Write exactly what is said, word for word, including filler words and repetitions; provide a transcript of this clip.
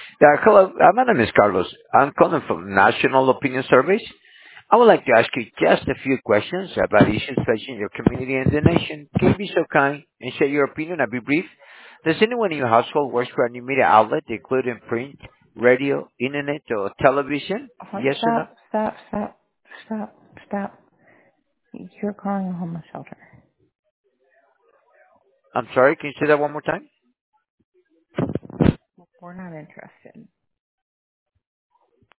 Yeah, hello. Uh, my name is Carlos. I'm calling from National Opinion Surveys. I would like to ask you just a few questions about issues facing your community and the nation. Can you be so kind and share your opinion? I'll be brief. Does anyone in your household work for a new media outlet, including print, radio, internet, or television? Oh, Yes or no? stop, stop, stop, stop, stop. You're calling a homeless shelter. I'm sorry. Can you say that one more time? We're not interested.